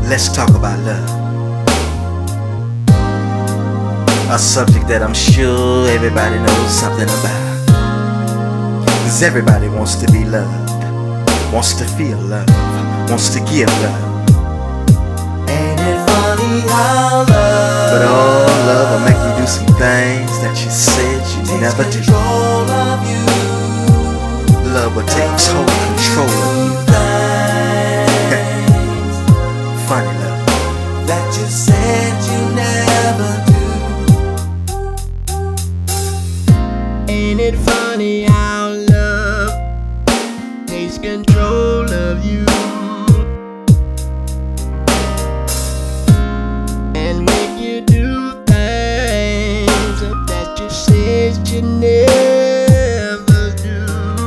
Let's talk about love. A subject that I'm sure everybody knows something about. 'Cause everybody wants to be loved, wants to feel love, wants to give love. Ain't it funny how love, but all love will make you do some things that you said you never do. Control of you. Love will take total control of you. Funny love that you said you never do. Ain't it funny how love takes control of you and make you do things that you said you never do.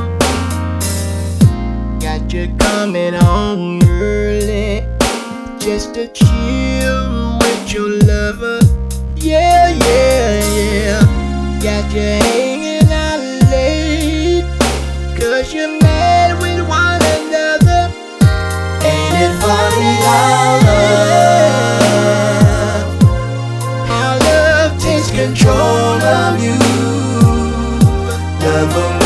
Got you coming home early just to chill with your lover. Yeah, yeah, yeah. Got you hanging out late 'cause you're mad with one another. Ain't it funny how love takes control of you? Love will